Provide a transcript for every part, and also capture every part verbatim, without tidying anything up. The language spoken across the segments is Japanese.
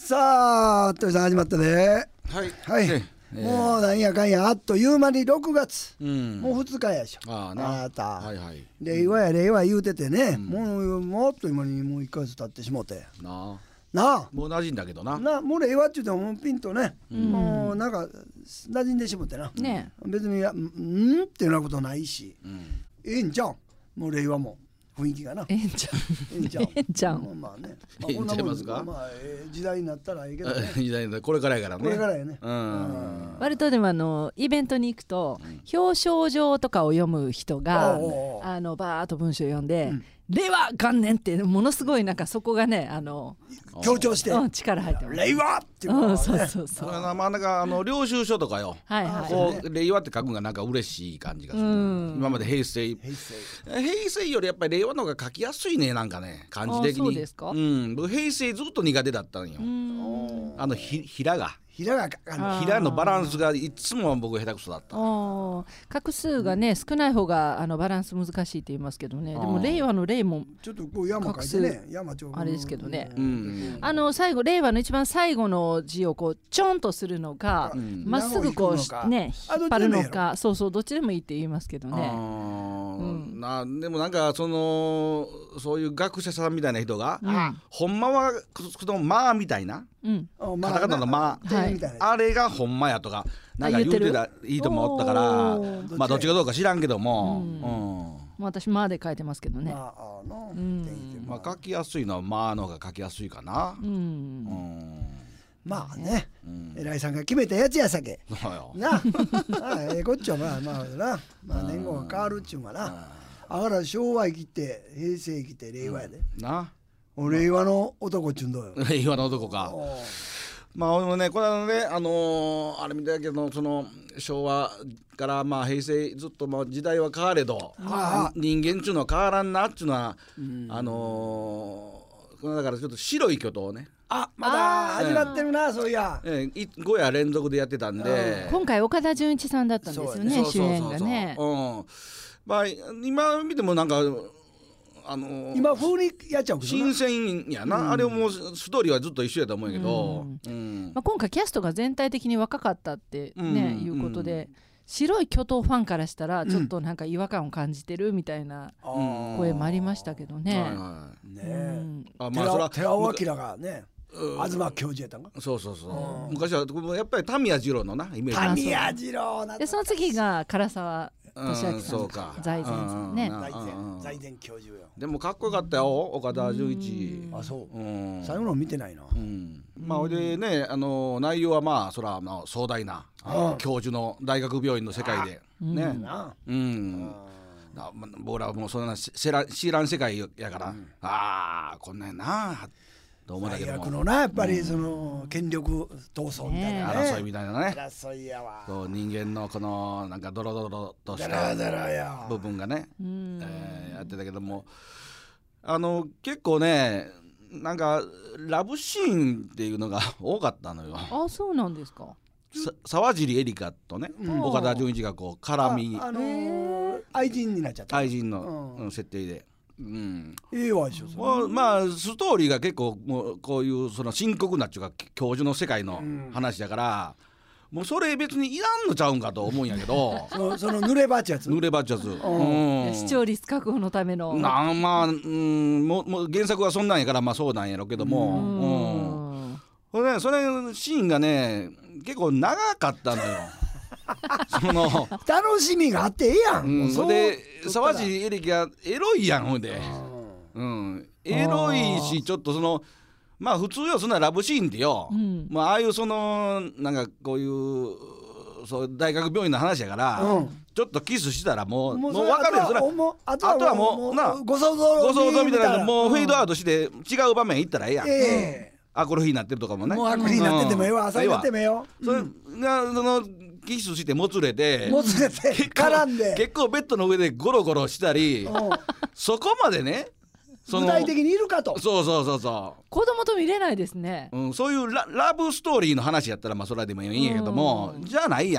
さあ鳥さん始まったね。 はいはい、 ええもうなんやかんやあっという間にろくがつ、 うん、 もうふつかやしょ。 ああななた、 はいはい、 令和や令和言うててね、 うんもうもっと今にもういっかげつ経ってしもてなあなあもう馴染んだけどななもう令和っちゅうてももうピンとね、 うんもうなんか馴染んでしもてな、 ね別にやんっていうようなことないし、 うんええんちゃうんもう令和も雰囲気がなええんちゃんええんちゃうええんちゃんもうまあね、 ええんちゃいますかまあええ時代になったらいいけどね時代だこれからやからねこれからやね、 うん割とでもあのイベントに行くと、表彰状とかを読む人が、 おうおうおうあのバーッと文章を読んで、 うん令和元年ってものすごいなんかそこがねあの、 強調して、 うん、力入ってます。 令和っていうのはね、 うん、そうそうそう。 それはなまあなんかあの領収書とかよはいはい。 こう令和って書くのがなんか嬉しい感じがする、 うん今まで平成平成平成よりやっぱり令和の方が書きやすいねなんかね感じ的に。 あそうですかうん僕平成ずっと苦手だったんよ、 うんあのひひらが平がかかんのあーひらのバランスがいつも僕下手くそだった。 あー画数がね少ない方があのバランス難しいって言いますけどね。でもあー令和の令もちょっとこう山書いてね山ちょあれですけどねうんあの最後令和の一番最後の字をこうちょんとするのかうんま、っすぐこうねあ引っ張るのどっちでもいいやかそうそうどっちでもいいって言いますけどあね。 ーうんなでもなんかそのそういう学者さんみたいな人が、 うんほんまはそのまあみたいなうんあカタカナのまあ点みたいなあれがほんまやとかなんか言うてたいいと思ったからおーまあどっちがどうか知らんけども、 うんうんまあ私まで書いてますけどね。 まああのうん点々 まあ書きやすいのはまあの方が書きやすいかなう。んうんまあねうん偉いさんが決めたやつやさけそうよなああええこっちはまあまあなまあ年号が変わるっちゅうがなあから昭和生きて平成生きて令和やでな俺令和の男っちゅうんどうよ令和の男か。 おうまあ俺もねこれはねあのーあれみたいだけどその昭和からまあ平成ずっとまあ時代は変われどああ人間っちゅうのは変わらんなっちゅうのはあのーこれだからちょっと白い巨頭をね、 あまだ始まってるなそういやえー、いご夜連続でやってたんで今回岡田准一さんだったんですよね主演がね。 うんまあ今見てもなんかあのー今風にやっちゃうけどな新鮮やな、あれもストーリーはずっと一緒やと思うけど、うんまあ、今回キャストが全体的に若かったってね、 うんいうことで白い巨頭ファンからしたらちょっとなんか違和感を感じてるみたいなあー声もありましたけどね。 はいはねうえんいあまあそら寺尾明がね東教授やったんかそうそうそう昔はやっぱりタミヤ二郎のなイメージ神谷次郎なでその次が唐沢うん俊明さんそうか財前さんね。 うん財前うん財前教授よでもかっこよかったよ岡田准一あそううん最後の見てないなうんまあほいでねあの内容はまあそらまあ壮大なうん教授の大学病院の世界でねなうんなま僕らはもうそんな知らん知らん世界やからああこんなんやなと思うんだけ最ども悪のなやっぱりその権力闘争みたいなね争いみたいなね争いやわそう人間のこのなんかドロドロとしだらただらや部分がねうんえーやってたけどもあの結構ねなんかラブシーンっていうのが多かったのよ。 あそうなんですか。 さ沢尻エリカとね、 うん岡田准一がこう絡みああのー愛人になっちゃった愛人の、 うんうん設定で、うんええわでしょそれもうまあストーリーが結構もうこういうその深刻なっていうか教授の世界の話だから、もうそれ別にいらんのちゃうんかと思うんやけどそのその濡れ場っちゃやつ濡ればっちゃつ、うん視聴率確保のための。 なあまあ、うん、もうもう原作はそんなんやからまあそうなんやろうけども、うんうんそれねそれシーンがね結構長かったのよ。その楽しみがあってええやん、 うん、 もうそれで撮ったら沢尻エリカがエロいやんほんで、うん、エロいしちょっとそのまあ普通よそんなラブシーンってよ、 うんまあああいうそのなんかこういうそう大学病院の話やから、 うんちょっとキスしたらもうもうそれ分かるよそれあとはもうあとあとははもうもうなご想像ご想像みたいなのもうフェードアウトトして違う場面行ったらええやん、 えアコルフィーになってるとかもねえもうアクリになっててもええわうん朝になってもええよそれがそのキスしてもつれてもつれて絡んで結構ベッドの上でゴロゴロしたりうんそこまでねその具体的にいるかとそうそうそうそ子供と見れないですね。 う、うん、そういうララブストーリーの話やったらまあそれでもいいんやけども、じゃないやん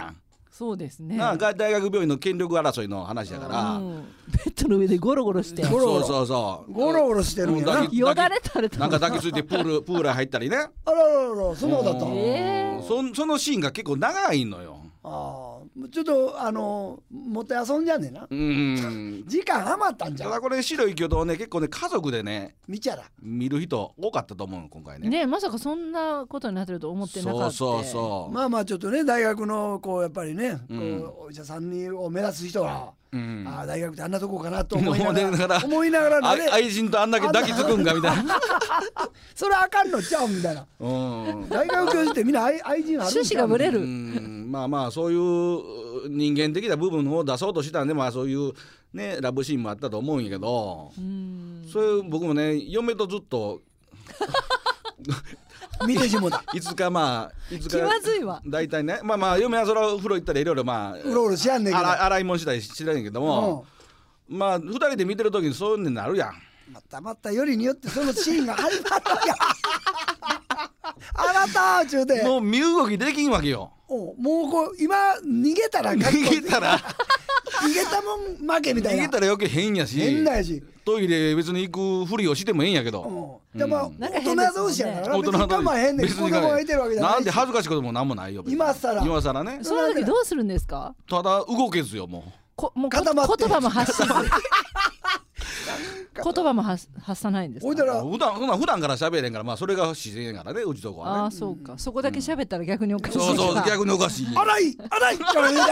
そうですね。 なあが大学病院の権力争いの話だから、 うん、ベッドの上でゴロゴロしてゴロゴロそうそうそうゴロゴロしてるんやな。 うんよだれ垂れたなんか抱きついてプールプール入ったりね。 あらららら、そんなことだったの。 えーそ, そのシーンが結構長いのよ。 ああ、ちょっとあのもって遊んじゃんねんな。 うん時間余ったんじゃん。 ただこれ白い巨塔ね結構ね家族でね見ちゃら。 見る人多かったと思う今回ね。 ね、まさかそんなことになってると思ってなかった。 そうそうそう、 まあまあちょっとね、大学のこうやっぱりね、 うんこうお医者さんにを目指す人は、 うんああ大学ってあんなとこかなと思いな思いながらがら思いながらあね、 愛人とあんだけ抱きつくんかみたいなそれあかんのちゃうみたいな。 うん大学教授ってみんな愛愛人あるんちゃう。 趣旨がぶれる。 うんまあまあそういう人間的な部分を出そうとしたんで、まあそういうねラブシーンもあったと思うんやけど、 うんそれ僕もね嫁とずっと見てしもた。 いつかまあいつか気まずいわ。 大体ねまあまあ嫁はそれは風呂行ったらいろいろまあうろうろしやんねんけど。 洗い洗い物したりしてるんやけども、まあ二人で見てる時にそういうのになるやん。 またまたよりによってそのシーンが始まったやん。あなたちゅうて。 もう身動きできんわけよ。 おもうこう今逃げたら逃げたら逃げたもん負けみたいな。 逃げたら余計変やし変なやし。 トイレ別に行くふりをしてもええんやけど、 うん。でもなんか大変ですもんね人同士やからな。別に大人同士我慢へんねん。子供がいてるわけじゃないし。 なんで恥ずかしいこともなんもないよ別に今更今更ね。 その時どうするんですか？ ただ動けずよもこもうこ固まって言葉も発しず言葉も発発さないんですか？ ほいだらう普段そんな普段から喋れんからまあそれが自然やからねうちとこはね。 ああそうか、そこだけ喋ったら逆におかしいそうそうから逆におかしい。 荒い荒いちゃうて言うて。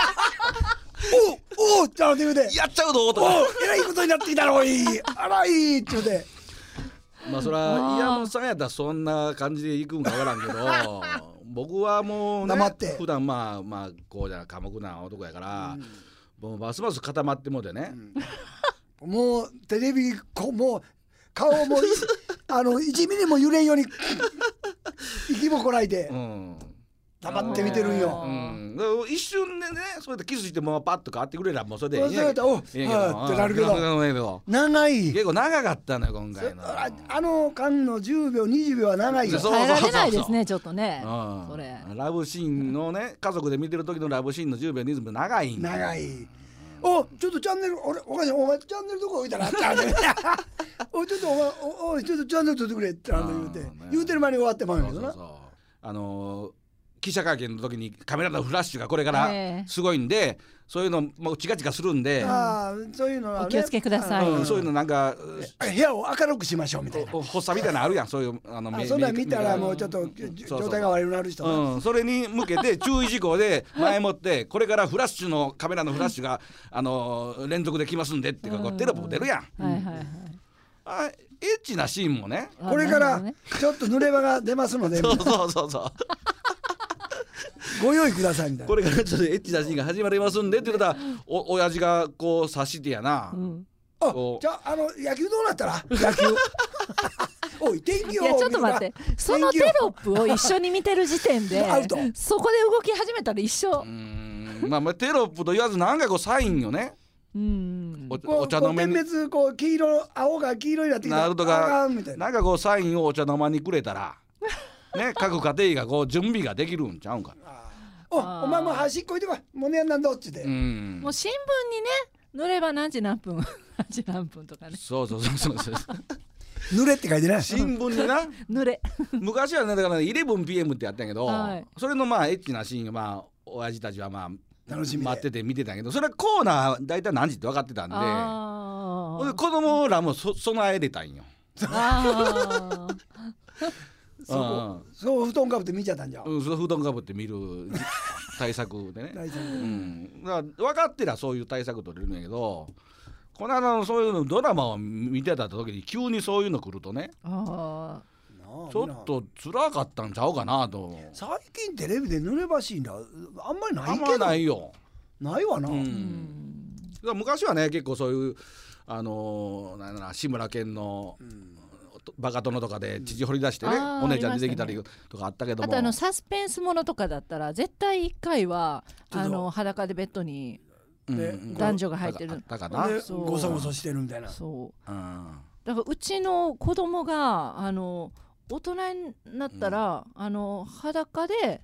おおちゃうて言うて。 やっちゃうぞとおか。 えらいことになってきたろおい。荒いっちゅうて。 まあそら岩本さんやったらそんな感じで行くんかわからんけど僕はもうね黙って普段まあまあこうじゃ寡黙な男やから、もうますます固まってもうてね、 もうテレビこもう顔もいあのいちミリも揺れんように息もこらえてうん黙って見てるんよ。 うん、だから一瞬でねそうやってキスしてもうパッと変わってくれらもうそれでええんやそうやったらおええんやけどはいってなるけどうんええけど長い。 結構長かったのよ今回の。 ああの間のじゅうびょうにじゅうびょうは長いよ。 そう耐えられないですねちょっとね。 うんそれラブシーンのね家族で見てる時のラブシーンのじゅうびょうにじゅうびょう長いんだよ長い。おちょっとチャンネル俺おかしいお前チャンネルどこ置いたらチャンネルおちょっとお前おおいちょっとチャンネル取ってくれってあの言うてうんね言うてる間に終わってまうんやけどな。 そうそうそうあのー記者会見の時にカメラのフラッシュがこれからええすごいんで、そういうのもうチカチカするんで、 ああそういうのはねお気をつけくださいうんそういうのなんか部屋を明るくしましょうみたいな。 お発作みたいなのあるやんそういうあのあメそんなん見たらメイクもうちょっとそうそう状態が悪くなる人がうん、それに向けて注意事項で前もってこれからフラッシュのカメラのフラッシュがあのー連続で来ますんでっていうかこうテロップ出るやん。 はいはいはい。 あエッチなシーンもねこれからあなるほどねちょっと濡れ場が出ますのでそうそうそうそうご用意くださいみたいな。 これからちょっとエッチなシーンが始まりますんでって言ったらお親父がこう察してやな、 うんあこうじゃああの野球どうなったら野球おい天気予報いやちょっと待ってそのテロップを一緒に見てる時点でアウトそこで動き始めたら一緒うーんまあまあテロップと言わずなんかこうサインよねうんおこうこうお茶の間に点滅こう黄色青が黄色になってきたなるとあかかんみたいな。 なんかこうサインをお茶の間にくれたらね各家庭がこう準備ができるんちゃうんか。 おあーお前もう端っこいてこいもうねやんなんどっちで、 うんもう新聞にね乗れば何時何分何時何分とかねそうそうそうそうそう濡れって書いてない。 新聞にな濡れ昔はねだから イレブンピーエム ってやったんやけど、 はいそれのまあエッチなシーンがまあ親父たちはまあ楽しみで待ってて見てたんやけどそれはコーナー大体何時って分かってたんであーほんで子供らもそ備えれたんよ。 あーそこそう布団かぶって見ちゃったんじゃん、 うん、その布団かぶって見る対策でね、 大丈夫うん、だから分かってりゃそういう対策取れるんやけどこの間のそういうのドラマを見てた時に急にそういうの来るとねあなあちょっと辛かったんちゃうかなと。 最近テレビで濡れ場シーンだあんまりないあんまけどないよ、 ないわな、 う、 ーうんんだから昔はね結構そういうあのー、なんだろうな志村けんのうんバカ殿とかで父掘り出してね、 あーお姉ちゃん出てきたありりとかあったけどもあとあのサスペンスものとかだったら絶対いっかいはちょっとあの裸でベッドにうんでうん男女が入ってるあったかな、 でそうごそごそしてるみたいな。 そううんだからうちの子供があの大人になったら、あの裸で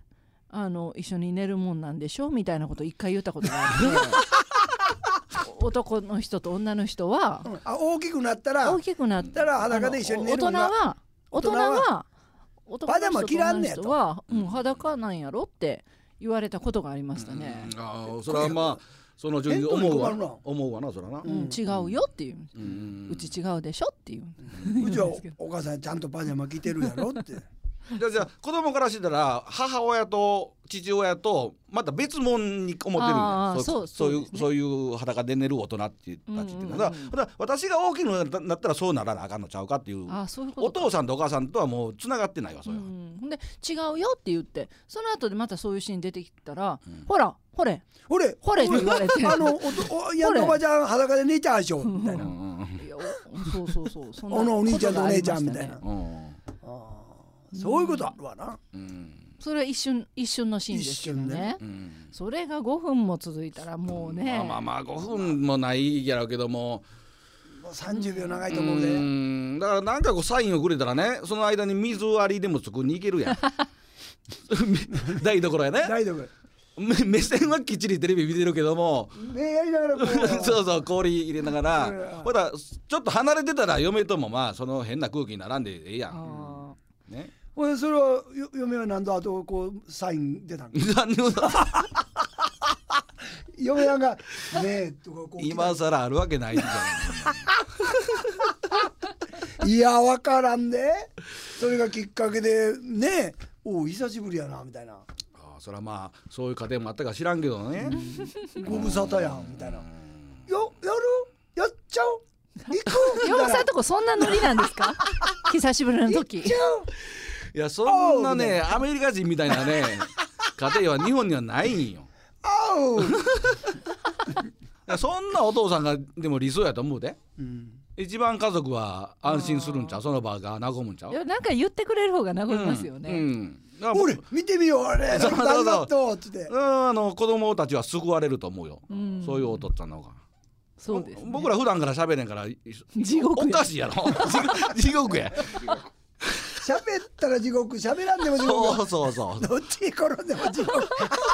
あの一緒に寝るもんなんでしょみたいなことを一回言ったことがあって男の人と女の人は、 うん、あ大きくなったら大きくなったら裸で一緒に寝るんだ。 大人は大人は男の人と女の人は、うん、裸なんやろって言われたことがありましたね。 うん、あそれはまあその順に思うわな思うわなそれはな、 うん、違うよっていう、うん、うち違うでしょっていう、 うん、うちはお母さんちゃんとパジャマ着てるやろってじゃあじゃあ子供からしたら母親と父親とまた別物に思ってるんや。そう、そういうそういう裸で寝る大人っていうたちっていうのは、うんうんうん、だから私が大きくなったらそうならなあかんのちゃうかっていう。 あそういうことか。 お父さんとお母さんとはもうつながってないわそれは、うん、 で違うよって言ってその後でまたそういうシーン出てきたら、うん、ほらほれほれほれって言われてあのおやんおばちゃん裸で寝ちゃうでしょみたいな、うん、 いやそうそうそうそんなおのお兄ちゃんとお姉ちゃんみたいな、 うん、 そういうことあるわな、 うん、 それは一瞬一瞬のシーンですけど ね, ね、うん、それがごふんも続いたらもうね、 まあまあまあごふんもないやろうけどももうさんじゅうびょう長いと思うで、 うん、だからなんかこうサインをくれたらねその間に水割りでも作りに行けるやん台所やね台所目線はきっちりテレビ見てるけども目やりながらこうそうそう氷入れながらほらちょっと離れてたら嫁ともまあその変な空気に並んでええやん、ね、 それは嫁は何度あとこうサイン出たの嫁はんがねえとかこう今更あるわけないじゃんいや分からんでそれがきっかけでねおお久しぶりやなみたいなあそれはまあそういう家庭もあったか知らんけどねご無沙汰やんみたいなよやるやっちゃう行く嫁さんとこそんなノリなんですか久しぶりの時行っちゃういやそんなねアメリカ人みたいなね家庭は日本にはないんよそんなお父さんがでも理想やと思うで、うん、一番家族は安心するんちゃうその場が和むんちゃう。 いやなんか言ってくれる方が和みますよね、うんうん、俺見てみよう俺そうそうそうって、 うん、あの子供たちは救われると思うよ、うん、そういうお父さんの方がそうです、ね、 僕ら普段から喋れんから地獄おかしいやろ地獄や喋ったら地獄喋らんでも地獄そうそうそうどっちに転んでも地獄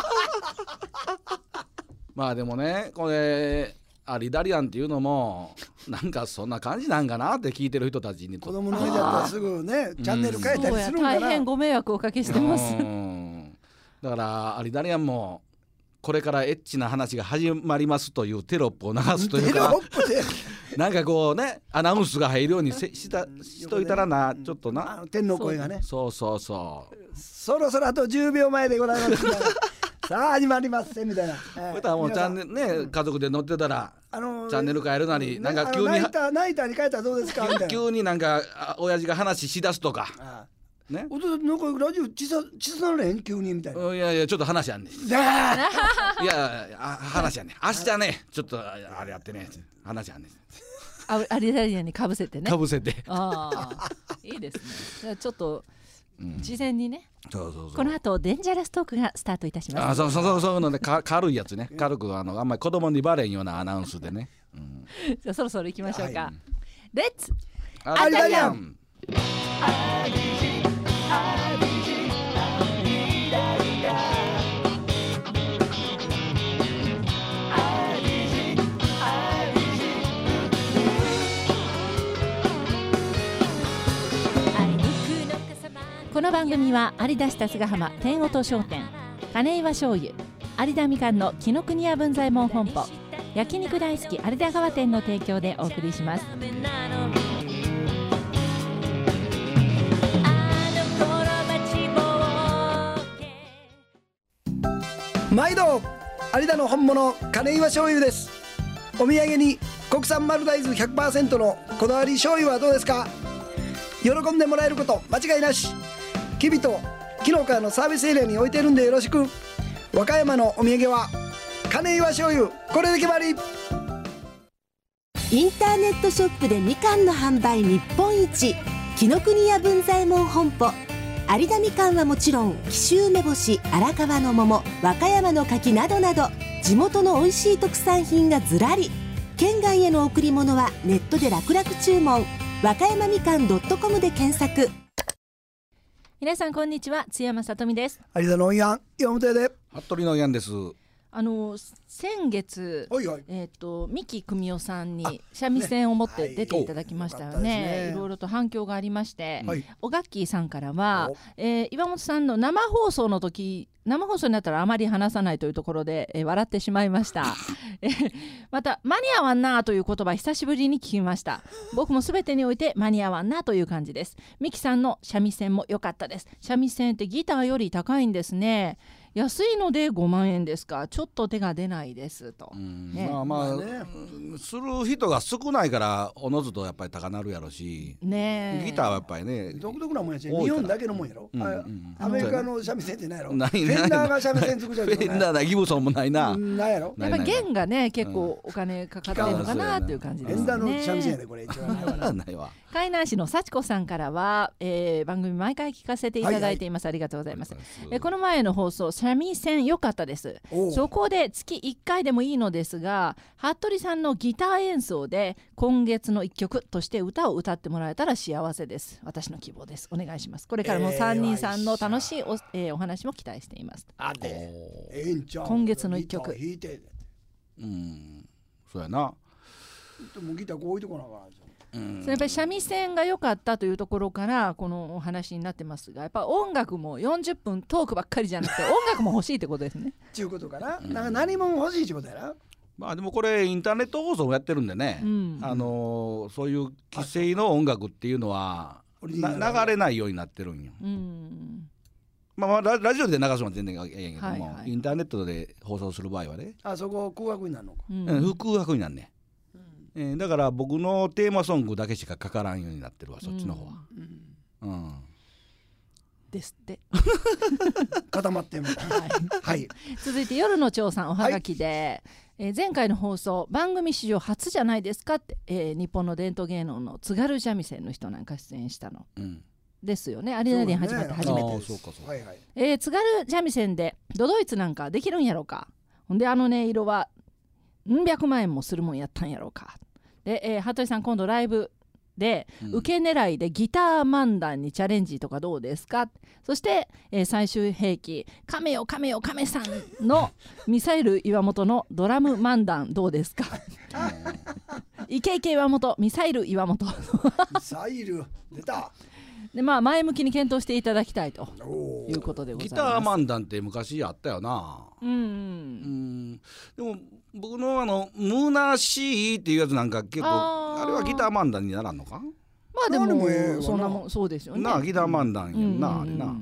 まあでもねこれアリダリアンっていうのもなんかそんな感じなんかなって聞いてる人たちに子供の上だったらすぐねチャンネル変えたりするんかな、 大変ご迷惑をおかけしてますだからアリダリアンもこれからエッチな話が始まりますというテロップを流すというかなんかこうねアナウンスが入るようにせしたしといたらなちょっとなあの天の声がねそうそうそうそろそろあとじゅうびょうまえでございますさあ始まりますみたいな、 えー、たもうチャンネルね、うん、家族で乗ってたら、あのー、チャンネル変えるなり、ね、なんか急にナイターナイターに変えたらどうですかみたいな急になんか親父が話しだすとかああね、お父さんなんかラジオちさちさなれへん急にみたいな。 いやいやちょっと話やんねん。いや話やねん。明日ねちょっとあれやってね話やんねん。 あアリダリアにかぶせてね。 かぶせて。 ああいいですね。じゃあちょっと、うん、事前にね。 そうそうそう。 この後デンジャラストークがスタートいたします。 あそうそうそうそうのでか軽いやつね軽くあのあんまり子供にバレんようなアナウンスでね。うん、 じゃあそろそろ行きましょうか。はい、レッツアリダリアン。 この番組は有田市立ヶ浜天音商店金岩醤油有田みかんの紀ノ国屋文左衛門本舗焼肉大好き有田川店の提供でお送りします。 毎度有田の本物金岩醤油です。お土産に国産丸大豆 ひゃくパーセント のこだわり醤油はどうですか。喜んでもらえること間違いなし。きびと昨日からのサービスエリアに置いてるんでよろしく。和歌山のお土産は金岩醤油これで決まり。 インターネットショップでみかんの販売日本一紀ノ国屋文左衛門本舗有田みかんはもちろん紀州梅干し荒川の桃和歌山の柿などなど地元の美味しい特産品がずらり。県外への贈り物はネットで楽々注文和歌山みかん .com で検索。 皆さんこんにちは、津山さとみです。 有田のおやん岩本屋で服部のやんです。 あの先月、 おいおいえー、と三木久美夫さんに三味線を持って出ていただきましたよね。 ねはい、 いろいろと反響がありまして、 はい、 おがっきーさんからは、えー、岩本さんの生放送の時生放送になったらあまり話さないというところで、えー、笑ってしまいましたえまた間に合わんなという言葉久しぶりに聞きました。僕も全てにおいて間に合わんなという感じです。三木さんの三味線も良かったです。三味線ってギターより高いんですね。安いのでごまんえんですか。ちょっと手が出ないですと、 ね、まあまあ、ね、する人が少ないからおのずとやっぱり高なるやろし、ね、ギターはやっぱりね独特なもんやし、日本だけのもんやろ、うんうん、アメリカの三味線ってないやろ。 ないフェンダーが三味線作っちゃうフェンダーだギブソンもないな、 ないやろ。 やっぱ弦がね結構お金かかってるのかなっていう感じですね。 フェンダーの三味線やでこれ一番ないわ。 海南市の幸子さんからは、えー、番組毎回聞かせていただいています、はいはい、ありがとうございます。えこの前の放送三味線良かったです。そこで月いっかいでもいいのですが、服部さんのギター演奏で今月のいっきょくとして歌を歌ってもらえたら幸せです。私の希望です。お願いします。これからもさんにんさんの楽しい お,、えー、お話も期待しています。 あでええんちゃう。 今月のいっきょく。 うん、そうやな。 でもギターこういうとこなのかな。 うん、それやっぱり三味線が良かったというところからこのお話になってますが、やっぱ音楽もよんじゅっぷんトークばっかりじゃなくて音楽も欲しいってことですね。 ちゅうことかな。なんか何も欲しいってことやな。 まあでもこれインターネット放送もやってるんでね、うん、あのー、そういう既成の音楽っていうのは流れないようになってるんよ。うん、まあ、まあ ラ, ラジオで流すのは全然ええんやけども、はいはい、インターネットで放送する場合はね、 あそこ空白になるのか、 うん、うん、空白になるね。えー、だから僕のテーマソングだけしかかからんようになってるわ、そっちの方は、うんうん、 ですって固まってんもん、はいはい、 続いて夜の長さんおはがきで、はい、えー、前回の放送番組史上初じゃないですかって、えー、日本の伝統芸能の津軽三味線の人なんか出演したの、うん、ですよね。あれなりに始まって初めてです。津軽三味線で都々逸なんかできるんやろうか。ほんであの音色は何百万円もするもんやったんやろうか。で、えー、服部さん今度ライブで、うん、受け狙いでギター漫談にチャレンジとかどうですか。そして、えー、最終兵器カメよカメよカメさんのミサイル岩本のドラム漫談どうですかイケイケ岩本ミサイル岩本ミサイル出たで、まあ、前向きに検討していただきたいということでございます。 ギター漫談って昔あったよな。うん、うん、うん、でも僕のあのムーナーシーっていうやつなんか結構 あ, あれはギター漫談にならんのか。 まあでも、もええそんなもんそうですよね。 なあギター漫談やんな、うん、あれな、うん、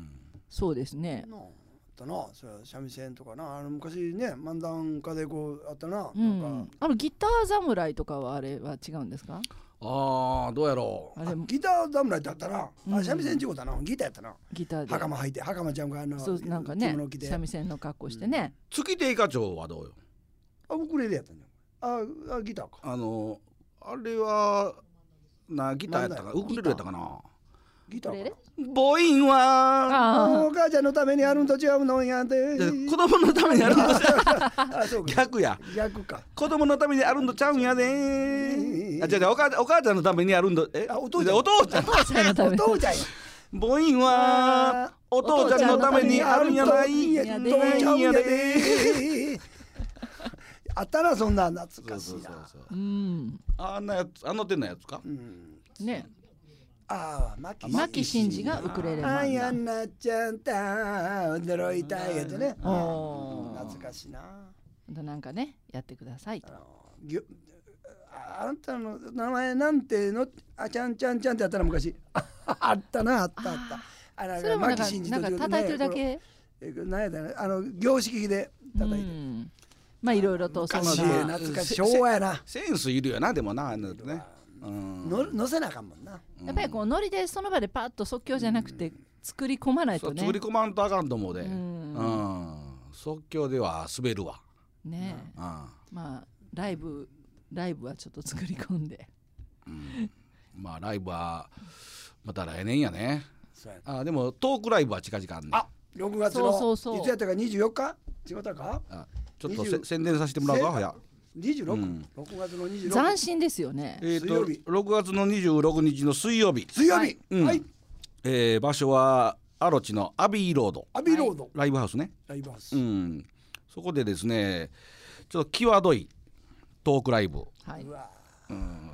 そうですね。 なあったな、それ三味線とかな、あの昔ね漫談家でこうあったな、 うん、 なんかあのギター侍とかはあれは違うんですか。 ああどうやろう。 あれギター侍だったな、うん、あ三味線ちゅうことだな、ギターやったな。 ギターで袴履いて、袴ちゃんがあのそうなんかね三味線の格好してね、 うん、月亭課長はどうよ。 あウクレレやったんだ。ああギターか。 あのあれはなギターやったかウクレレやったかな。 ギターか母音はお母ちゃんのためにあるんと違うのやで。 子供のためにあるんと逆や逆か。 子供のためにあるんとちゃうんやで。あ違う違うお母、お母ちゃんのためにあるんとえあお父ちゃんお父ちゃんお父ちゃんのためにお父ちゃんや母音はお父ちゃんのためにあるんやないやでやであったなそんな懐かしいな。そうそうそうそう、うん、 あんなやつあの手のやつか、うん、 ね。 ああ牧真司がウクレレ漫談。 あやなちゃんた驚いたやつね。懐かしいな。 なんかねやってくださいと。 あ, あんたの名前なんてのあちゃんちゃんちゃんってやったら昔あったなあったあった。 あそれもなんかなんか叩いてるだけ。 なんやったねあの凝式で叩いて。うんまあいろいろとそんな懐かしい昭和やな。 センスいるよなでもなあのね。 の乗せなあかんもんな。 やっぱりこうノリでその場でパッと即興じゃなくて作り込まないとね。 作り込まんとあかんと思うで。うん、即興では滑るわ。 ねえ。まあライブライブはちょっと作り込んで。 うん、まあライブはまた来年やね。あでもトークライブは近々あんねん。 あろくがつのそうそうそういつやったかにじゅうよっか違ったか。あちょっとせ宣伝させてもらうかほや。 にじゅうろく、うん、ろくがつのにじゅうろく斬新ですよね。 えーとろくがつのにじゅうろくにちの水曜日水曜日、 はい、うんはい、 えー、場所はアロチのアビーロード、 アビーロード、 ライブハウスね。 ライブハウス、 うん、そこでですねちょっと際どいトークライブ、 はい、 うわうん、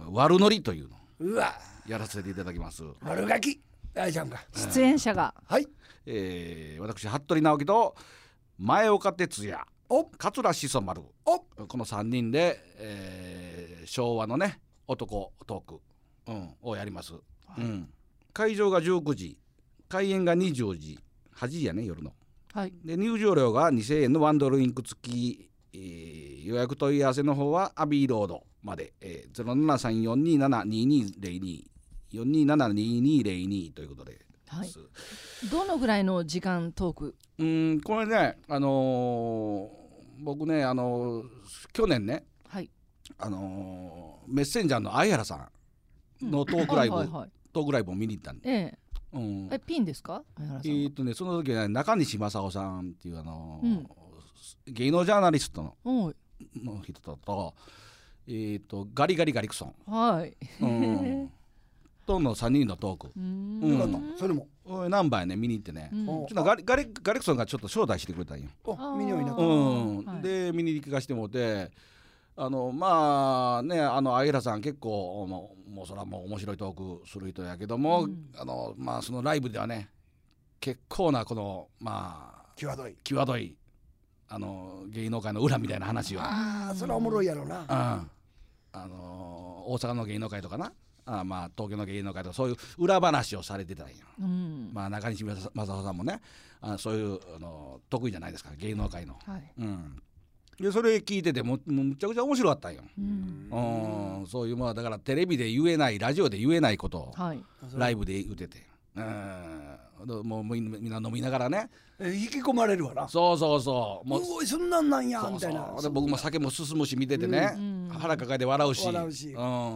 悪ノリというのうわやらせていただきます。 丸書き大ちゃんが出演者が、 はい、 えー、私服部直樹と前岡哲也、 お桂しそ丸、 おこのさんにんで、えー、昭和のね男トーク、うん、をやります、はいうん、会場がじゅうくじ、開演がにじゅうじ、はちじやね夜の、 はい、 で入場料がにせんえんのワンドリンク付き、えー、予約問い合わせの方はアビーロードまで、えー、ゼロななさんよんにーななにーにーゼロに よんにーななにーにーゼロに ということで、 はい、どのぐらいの時間トーク？ うんこれね、あのー、僕ね、あのー、去年ね、はい、あのー、メッセンジャーの相原さんのトークライブ、うんはいはいはい、トークライブを見に行ったんで、ええうん、えピンですか？相原さんえーっとね、その時は、ね、中西正夫さんっていう、あのーうん、芸能ジャーナリスト の, の人と、えー、とガリガリガリクソン、はいうんとのさんにんのトーク、うんよかったそれも何杯ね見に行ってね、うん、ちょっとガリガリガリクソンがちょっと招待してくれたんよ。 見に行った、 うんはい、で見に行かしてもらって、あのまあね、あの相原さん結構もう、もうそれはもう面白いトークする人やけども、うん、あのまあそのライブではね結構なこのまあ際どい際どいあの芸能界の裏みたいな話を、 ああそれはおもろいやろうな、うん、 あの大阪の芸能界とかな、あまあ東京の芸能界とかそういう裏話をされてたんよ、うん、まあ中西正夫さんもね、あそういうあの得意じゃないですか芸能界の、はいうん、でそれ聞いててももむちゃくちゃ面白かったんよ、うんうん、そういうまあだからテレビで言えないラジオで言えないことを、はい、ライブで言ってて、うん、もうみんな飲みながらね、 え引き込まれるわな。 そうそうそうもうおいそんなんなんやみたいな。 そうそうで僕も酒も進むし見ててね、うん、腹抱えて笑うし、笑うし、うん、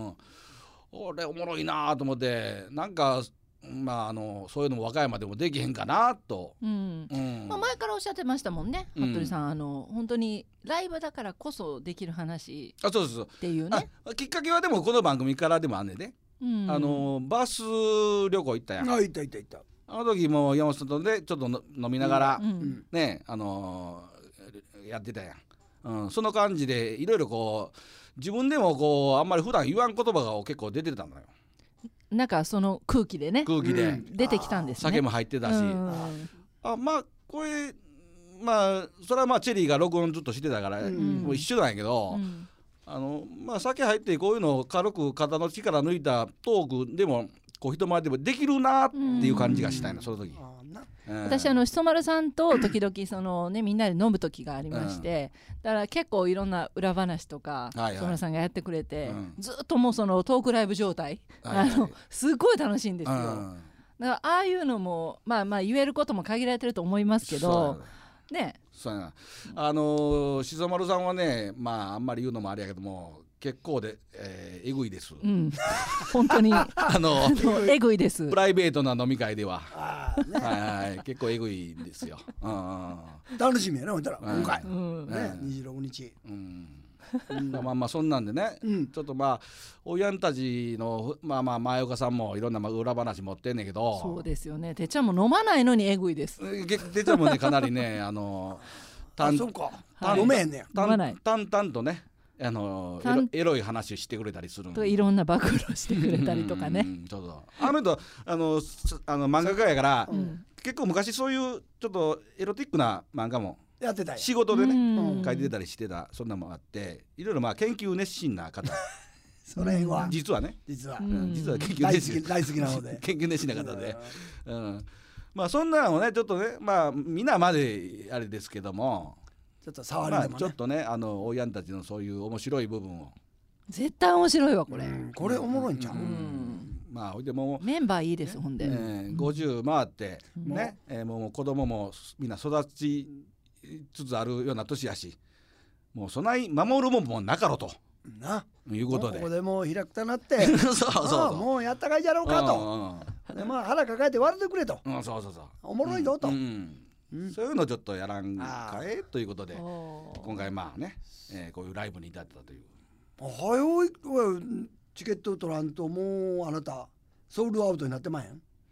俺おもろいなと思って、なんかまああのそういうのも和歌山でもできへんかなと、うんうんまあ、前からおっしゃってましたもんね、服部さん、うん、あの本当にライブだからこそできる話っていうね。 あきっかけはでもこの番組からでもあんねんね、うん、あのバス旅行行ったやん。 あ行った行った行った。 あの時も山本さんとでちょっとの飲みながら、うん、ねあのー、やってたやん、うん、その感じでいろいろこう自分でもこうあんまり普段言わん言葉が結構出てたのよ。 なんかその空気でね空気で、うん、 出てきたんですね。 酒も入ってたし、あまあこれまあそれはまあチェリーが録音ずっとしてたから、うん、もう一緒なんやけど、うん、あのまあ酒入ってこういうのを軽く肩の力抜いたトークでもこう人前でもできるなっていう感じがしたいの、その時。 うん、私あのしそ丸さんと時々その、ね、みんなで飲む時がありまして、うん、だから結構いろんな裏話とかしそ丸さんがやってくれて、うん、ずっともうそのトークライブ状態、はいはい、あのすごい楽しいんですよ、うん、だからああいうのもまあまあ言えることも限られてると思いますけどね。 そうやな、あのしそ丸さんはね、まああんまり言うのもあれやけども結構で、えー、えぐいです、うん、 本当にあのえぐいです。 プライベートな飲み会ではあ、ねはいはい、結構えぐいんですよ、うん、 楽しみやねほんたら今回、うんね、にじゅうろくにち、うんまあまあまあそんなんでね、うん、ちょっとまあおやんたちのまあまあ前岡さんもいろんな裏話持ってんねんけど、 そうですよね。てっちゃんも飲まないのにえぐいです。 てっちゃんもねかなりねあのたんあそうか飲めへんねや。飲まない。 淡々とねあのエロ、エロい話してくれたりするといろんな暴露してくれたりとかね。うん、 ちょっとあの人あのあの漫画家やから、うん、結構昔そういうちょっとエロティックな漫画もやってたよ。 仕事でね、うん、書いてたりしてた、そんなもんあっていろいろまあ研究熱心な方それは実はね実は、 うん、実は研究熱心大好きなので研究熱心な方で、うん、まあそんなのをねちょっとねまあみんなまであれですけども。 ちょっと触りでもね、 まあ、ちょっとねあのおやんたちのそういう面白い部分を絶対面白いわこれ、うん、 これおもろいんちゃう、うんうん、まあほいでもメンバーいいです、ね、ほんで、えー、ごじゅう回ってね、うんえー、もう子供もみんな育ちつつあるような年やし、もうそない守るもんもなかろとないうことで、 ここでもう開くたなってそうそうそう、もうやったかいじゃろうかと、うんうん、でまあ腹抱えて笑ってくれと、 うん、そうそうそうおもろいぞと、うんうんうん、そういうのちょっとやらんかえということで今回まあね、えー、こういうライブに至ったという。 はよチケット取らんともうあなたソールドアウトになってまへん。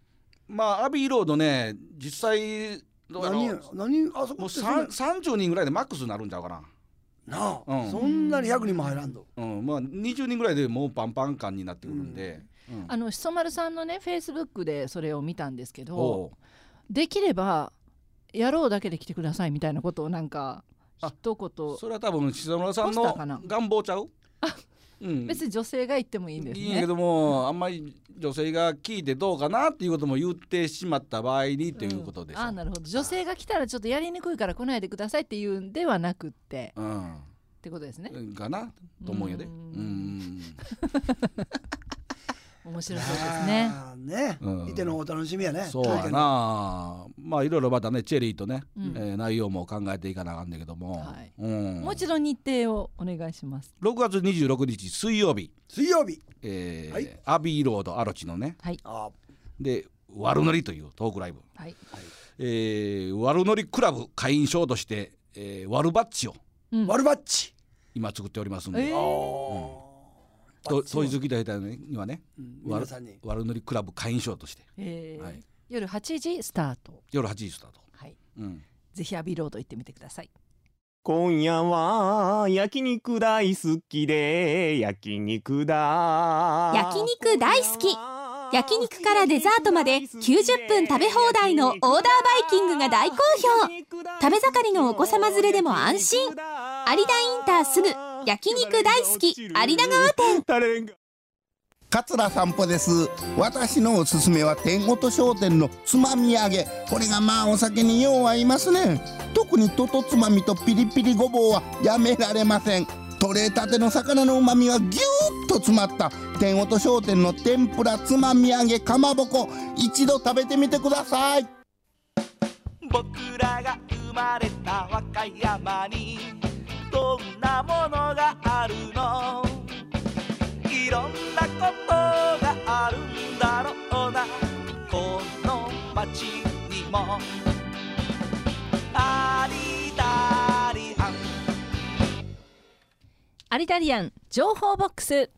まあアビーロードね実際何何あそこもうさんじゅうにんぐらいでマックスになるんちゃうかな。 なあ、 うん、 そんなにひゃくにんも入らんと、 うん、まあにじゅうにんぐらいでもうパンパン感になってくるんで、 うんうん、あのしそ丸さんのねフェイスブックでそれを見たんですけど、できればやろうだけで来てくださいみたいなことをなんか一言。 それは多分しそ丸さんの願望ちゃう。 うん、別に女性が言ってもいいんですね。 いいけどもあんまり女性が聞いてどうかなっていうことも言ってしまった場合にということです、 うん、あなるほど。女性が来たらちょっとやりにくいから来ないでくださいっていうんではなくって、うん、ってことですね。 かなと思うよね。うんうん面白そうですね。 ね、うん、いてのお楽しみやね。 そうやな。まあいろいろまたねチェリーとね、うんえー、内容も考えていかなあかんだけども、はいうん、 もう一度日程をお願いします。 ろくがつにじゅうろくにち水曜日。 水曜日。 えーはい、アビーロードアロチのね。はい、で悪ノリというトークライブ。はいえー、悪ノリクラブ会員証として、えー、悪バッジを、 うん、悪バッジ今作っておりますんで。えーうんと当日来た人にはね、うん、悪ノリクラブ会員証として、えーはい、夜はちじスタート。 夜はちじスタート、はいうん、ぜひアビーロード行ってみてください。 今夜は焼肉大好きで焼肉だ焼肉大好き。焼肉からデザートまできゅうじゅっぷん食べ放題のオーダーバイキングが大好評。食べ盛りのお子様連れでも安心。有田インターすぐ焼肉大好き有田川店。 桂散歩です。私のおすすめは天音商店のつまみ揚げ。これがまあお酒によう合いますね。特にととつまみとピリピリごぼうはやめられません。取れたての魚のうまみがぎゅーっと詰まった天音商店の天ぷらつまみ揚げかまぼこ、一度食べてみてください。 僕らが生まれた和歌山にどんなものがあるの。いろんなことがあるんだろうな。この街にもアリダリアンアリダリアン情報ボックス。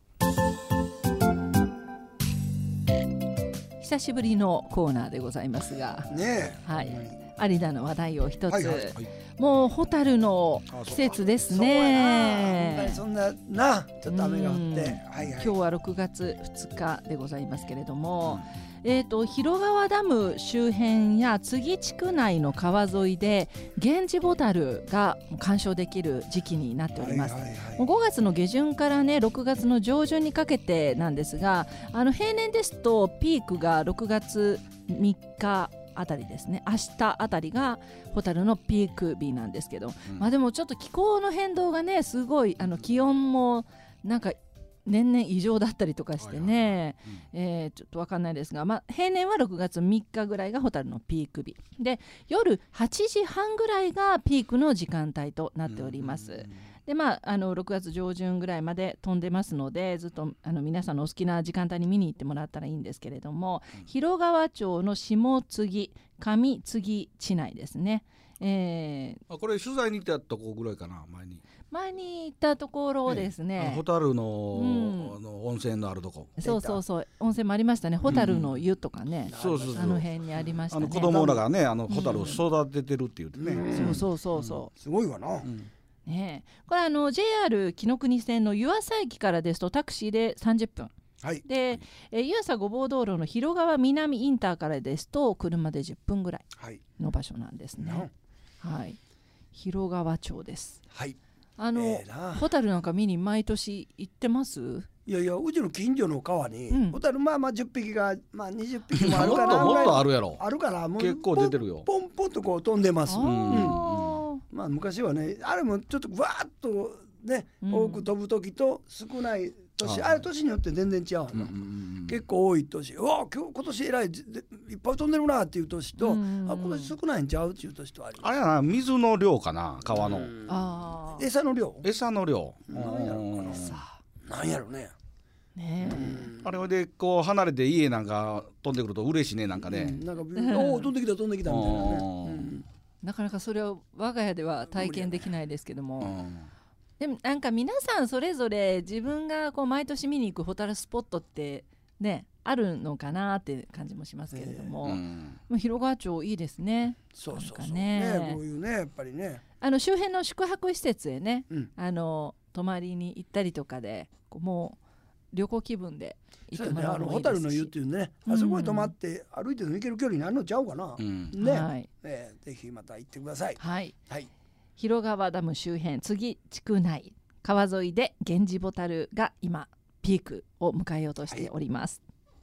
久しぶりのコーナーでございますが、ねえ、はい、有田の話題を一つ、はいはいはい、もうホタルの季節ですね。 そんななちょっと雨が降って、はいはい、 今日はろくがつふつかでございますけれども、うん、えーと、広川ダム周辺や津木地区内の川沿いでゲンジボタルが鑑賞できる時期になっております、はいはいはい、もうごがつの下旬からねろくがつの上旬にかけてなんですが、あの平年ですとピークがろくがつみっかあたりですね。明日あたりがホタルのピーク日なんですけど、うん、まあでもちょっと気候の変動がねすごい、あの気温もなんか年々異常だったりとかしてね、はいはいうんえー、ちょっと分かんないですが、まあ、平年はろくがつみっかぐらいがホタルのピーク日で、夜はちじはんぐらいがピークの時間帯となっております、うん、でまあ、あのろくがつ上旬ぐらいまで飛んでますので、ずっとあの皆さんのお好きな時間帯に見に行ってもらったらいいんですけれども、うん、広川町の下津木上津木地内ですね、えー、あこれ取材に行ってたとこぐらいかな。前に前に行ったところですね、 ホタルの、うん、あの温泉のあるとこ、 そうそうそう温泉もありましたね。ホタルの湯とかね、うん、そうそうそうあの辺にありましたね。 あの子供らがねあのホタルを育ててるって言ってね、 うん、そうそうそうそう、うん、 すごいわな、 うんね、これあの ジェイアール 紀ノ国線の湯浅駅からですとタクシーでさんじゅっぷん、はい、で、えー、湯浅ごぼう道路の広川南インターからですと車でじゅっぷんぐらいの場所なんですね、はいはい、広川町です、はい、あの、えー、ホタルなんか見に毎年行ってます？ いやいや、うちの近所の川に、うん、ホタルまあまあじゅっぴきが、まあ、にじゅっぴきもあるかなもっともっとあるやろ。 あるからもう結構出てるよ。 ポンポンとこう飛んでます。うん、まあ昔はねあれもちょっとわーっとね、うん、多く飛ぶ時と少ない年、あれ年によって全然違うの、うんうん、結構多い年、うわ今日今年えらいいっぱい飛んでるなっていう年と、うん、あ今年少ないんちゃうっていう年とあります。 あれやな、水の量かな、川の、 あ餌の量餌の量なんやろうかな、なんやろうね。 ねあれでこう離れて家なんか飛んでくると嬉しいね、なんかね、うん、なんかお飛んできた飛んできたみたいなね、うん、 なかなかそれを我が家では体験できないですけども、うん、でもなんか皆さんそれぞれ自分がこう毎年見に行くホタルスポットってねあるのかなって感じもしますけれども、 えーうん、 まあ、広川町いいですね。 そうそうそうね、 ね、こういうねやっぱりねあの周辺の宿泊施設へね、 うん、 あの泊まりに行ったりとかでこうもう旅行気分で行ってもらうのもいいですし、 そうですね、あのホタルの湯っていうね、あそこへ泊まって歩いて行ける距離になるのちゃうかな、うん、ね、はい、えー、ぜひまた行ってください。 はい、 はい、 広川ダム周辺次地区内川沿いでゲンジボタルが今ピークを迎えようとしております。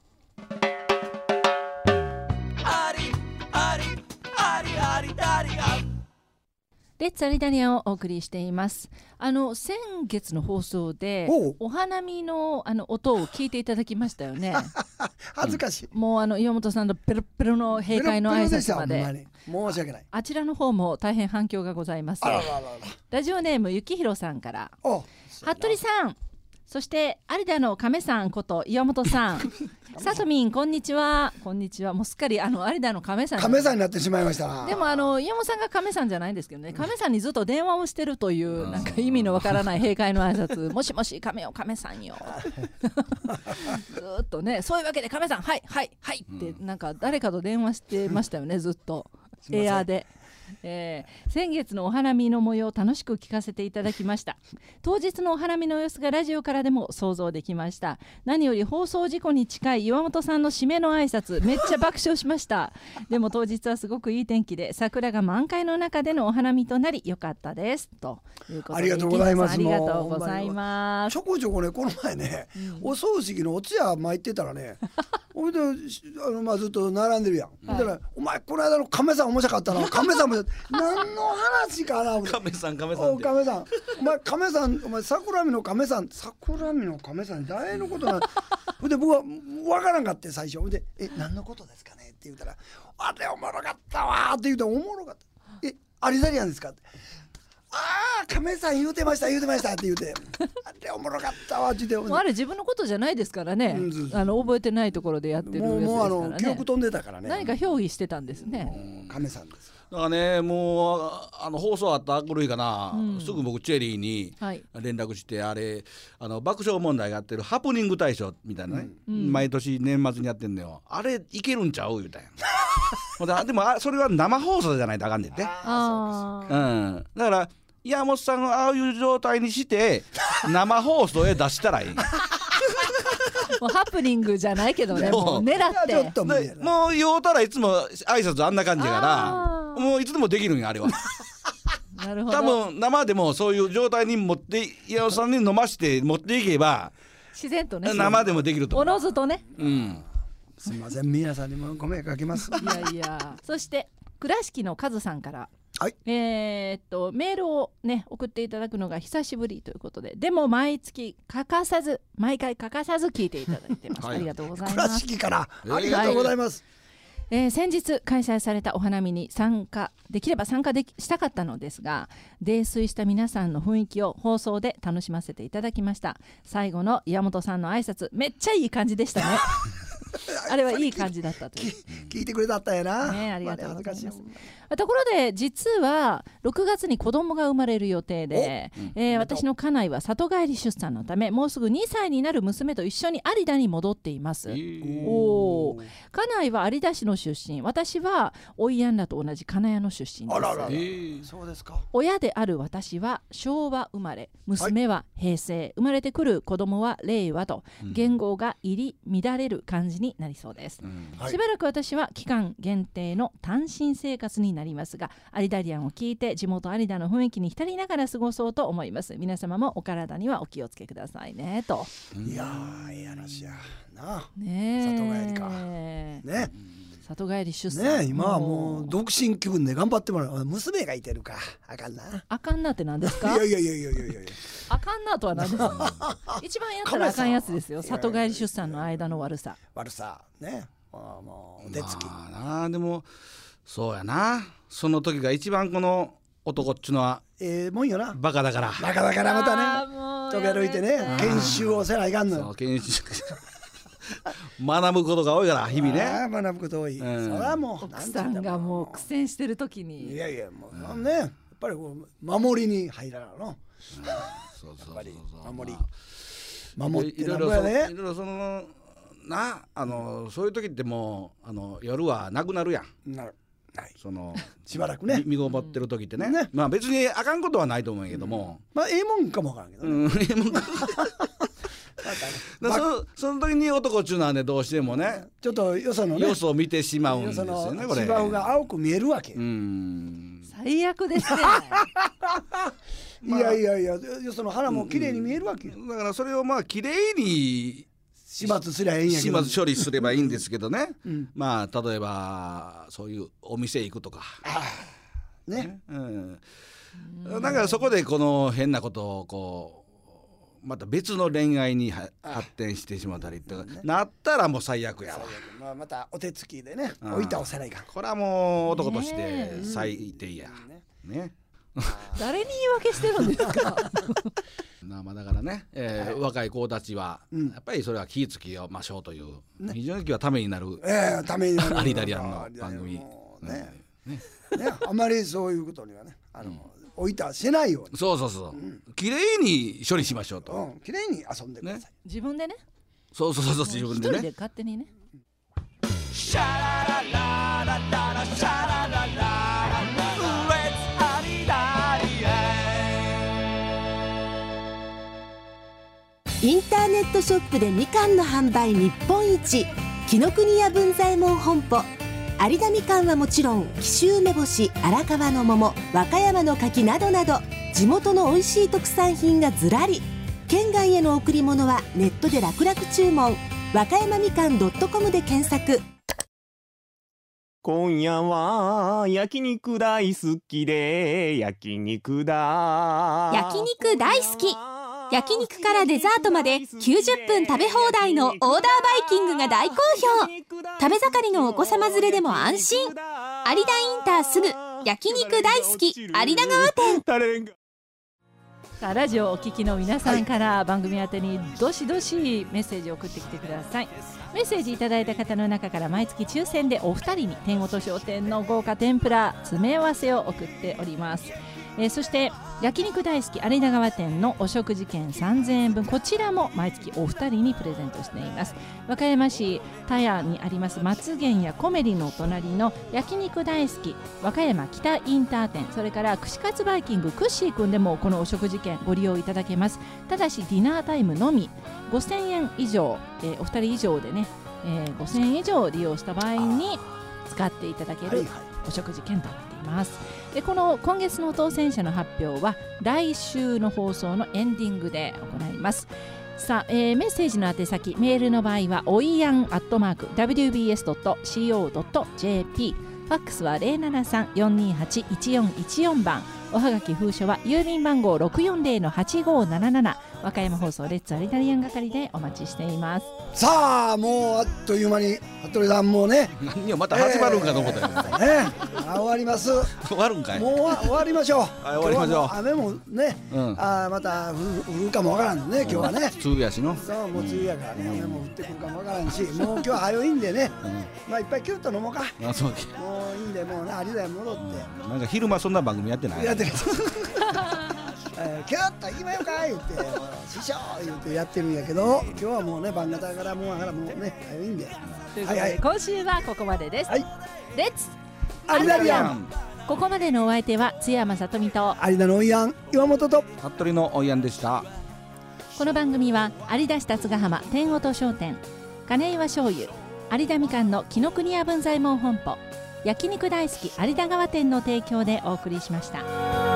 ありありありありありありレッツアリダリアンをお送りしています。あの先月の放送で お, お花見 の, あの音を聞いていただきましたよね。 恥ずかしい、 うん、もうあの岩本さんのペロペロの閉会の挨拶まで申し訳ない。 あちらの方も大変反響がございます。 あらららら、 ラジオネームゆきひろさんから、服部さん、そして有田の亀さんこと岩本さんさとみんこんにちは。こんにちは。もうすっかりあの有田の亀さん亀さんになってしまいましたな。 でもあの岩本さんが亀さんじゃないんですけどね、亀さんにずっと電話をしてるというなんか意味のわからない閉会の挨拶もしもし亀よ亀さんよずっとね、そういうわけで亀さんはいはいはいってなんか誰かと電話してましたよねずっとエアーで。えー、先月のお花見の模様を楽しく聞かせていただきました。当日のお花見の様子がラジオからでも想像できました。何より放送事故に近い岩本さんの締めの挨拶めっちゃ爆笑しましたでも当日はすごくいい天気で桜が満開の中でのお花見となり良かったですということで、 ありがとうございます。 ありがとうございます。 ちょこちょこねこの前ね、うん、お葬式のお通夜参ってたらねほいであの、まあ、ずっと並んでるやん、はい、だからお前この間の亀さん面白かったな亀さんも何の話かな亀さん亀さんお亀さんお前亀さんお前桜見の亀さん桜見の亀さん誰のことなので僕は分からんかって最初でえ何のことですかねって言ったらあれおもろかったわって言うとおもろかったえアリザリアンですかってああ亀さん言うてました言うてましたって言うてあれおもろかったわって言ってもうあれ自分のことじゃないですからね、うん、あの覚えてないところでやってるやつですからね。 もう、もうあの記憶飛んでたからね何か評議してたんですね。 亀さんですだからね、もうあの放送あった明るいかな、うん、すぐ僕チェリーに連絡して、はい、あれあの爆笑問題がやってるハプニング大賞みたいなね、うん、毎年年末にやってんのよ。あれいけるんちゃう言うたんやでもそれは生放送じゃないとあかんねんて。あ、うん、だから岩本さんをああいう状態にして生放送へ出したらいいもうハプニングじゃないけどね、もう狙ってもう言うたらいつも挨拶あんな感じやからもういつでもできるんやあれはなるほど。 多分生でもそういう状態に持って岩本さんに飲まして持っていけば自然とね生でもできると思う。 おのずとね、 うん、 すみません皆さんにもご迷惑かけますいやいやそして倉敷のカズさんからはい、 えー、っとメールをね送っていただくのが久しぶりということで、でも毎月欠かさず毎回欠かさず聞いていただいてます、はい、ありがとうございます。 倉敷からありがとうございます、 はい。えー、先日開催されたお花見に参加できれば参加できしたかったのですが、泥酔した皆さんの雰囲気を放送で楽しませていただきました。最後の岩本さんの挨拶めっちゃいい感じでしたねあれはいい感じだったという聞いてくれたったんやな、 ね、ありがとうございます。ところで実はろくがつに子供が生まれる予定で、えー、私の家内は里帰り出産のためもうすぐにさいになる娘と一緒に有田に戻っています。えー、お家内は有田市の出身、私はおいやんらと同じ金谷の出身です。 あららら、えー、そうですか。 親である私は昭和生まれ、娘は平成、はい、生まれてくる子供は令和と、うん、言語が入り乱れる感じになりそうです、うんはい、しばらく私は期間限定の単身生活になりますが、アリダリアンを聞いて地元有田の雰囲気に浸りながら過ごそうと思います。皆様もお体にはお気をつけくださいねと。 いやーいい話やな。 ね里帰りかね、 里帰り出産ね、今はもう独身気分で頑張ってもらう。娘がいてるかあかんな。 あかんなって何ですか。 いやいやいやいやいやいやあかんなとは何ですか一番やったらあかんやつですよ。里帰り出産の間の悪さ悪さね、まあ、もうお手つき、 まあな。でもそうやな、その時が一番この男っちゅうのはええもんよな。 バカだからバカだからまたね飛び歩いてね研修をせないかんのよ。 そう研修学ぶことが多いから日々ね。 学ぶこと多い、うん、それはもう奥さんがもう苦戦してる時にいやいやもう、うん、ねやっぱりこう守りに入らなの、うん、 そうそうそうそう、 やっぱり守り守ってなんぼやね。 いろいろそのなあのそういう時ってもうあの夜はなくなるやん。 なるないそのしばらくね身ごもってる時ってね、 ねまあ別にあかんことはないと思うんやけども、 まあええもんかもわからんけどね、 うん、ええもんかまたねだそその時に男っちゅうのはねどうしてもねちょっとよそのねよそを見てしまうんですよそよねこれ。 の芝生が青く見えるわけ、 うーん最悪ですねいやいやいやよその花も綺麗に見えるわけよ、 だからそれをまあ綺麗に始末すりゃええんやけど始末処理すればいいんですけどね、 うんまあ例えばそういうお店行くとかねうんだからそこでこの変なことをこうまた別の恋愛には発展してしまったりとかなったらもう最悪やわ。 まあ、またお手つきでねうん置いたおせないかんこれはもう男として最低やねね。 誰に言い訳してるんですかまあまあだからね、えー若い子たちはうんやっぱりそれは気ぃつけましょうという、非常に今日はためになるええためになるアリダリアンの番組もうねねあまりそういうことにはねあの、置いたらしないようにそうそうそう綺麗に処理しましょうと、 うん綺麗に遊んでください、 自分でねそうそうそうそう自分で一人でね勝手にねシャララララララシャラララララ Let's アリダリエインターネットショップでみかんの販売日本一、紀ノ国屋文左衛門本舗。有田みかんはもちろん、紀州梅干し、荒川の桃、和歌山の柿などなど地元の美味しい特産品がずらり。県外への贈り物はネットで楽々注文。和歌山みかん .com で検索。 今夜は焼肉大好きで焼肉だ。 焼肉大好き。焼肉からデザートまできゅうじゅっぷん食べ放題のオーダーバイキングが大好評。食べ盛りのお子様連れでも安心。有田インターすぐ焼肉大好き有田川店。 さあラジオをお聞きの皆さんから番組宛てにどしどしメッセージを送ってきてください。メッセージいただいた方の中から毎月抽選でお二人に天音商店の豪華天ぷら詰め合わせを送っております。えー、そして焼肉大好き有田川店のお食事券さんぜんえんぶん、こちらも毎月お二人にプレゼントしています。和歌山市田谷にあります松源やコメリの隣の焼肉大好き和歌山北インター店、それから串カツバイキングクッシーくんでもこのお食事券ご利用いただけます。ただしディナータイムのみごせんえん以上、えー、お二人以上でね、えー、ごせんえん以上利用した場合に使っていただけるお食事券となっています。でこの今月の当選者の発表は来週の放送のエンディングで行います。さあ、えー、メッセージの宛先メールの場合はおいやんアットマーク ダブリュービーエスドットシーオードットジェーピー、 ファックスは ゼロななさん よんにはち いちよんいちよん 番、おはがき封書は郵便番号 ろくよんゼロのはちごなななな、和歌山放送レッツアリダリアン係でお待ちしています。 さあもうあっという間に服部さんもね何よまた始まるんかと思ったよ、 ねあ終わります。 終わるんかい。 もう終わりましょう。 はい終わりましょう。 今日はもう雨もね、 うん、 あまた降る降るかもわからんね今日はね。 梅雨やしの。 そうもう梅雨やからね、雨も降ってくるかもわからんし、もう今日は早いんでね、うん、まあいっぱいキュッと飲もうか。 あそうもういいんでもうね有田に戻って、 うん、なんか昼間そんな番組やってない。 やってる。えー、キュッと行きまよか言って師匠言ってやってるんやけど、今日はもうね晩方からもうからもうね早いんで、 はいはい、今週はここまでです。はい、レッツアリダリアン。 ここまでのお相手は津山さとみと有田のおいやん岩本と服部のおいやんでした。 この番組は有田市辰ヶ浜天音商店、金岩醤油、有田みかんの紀ノ国屋文左衛門本舗、焼肉大好き有田川店の提供でお送りしました。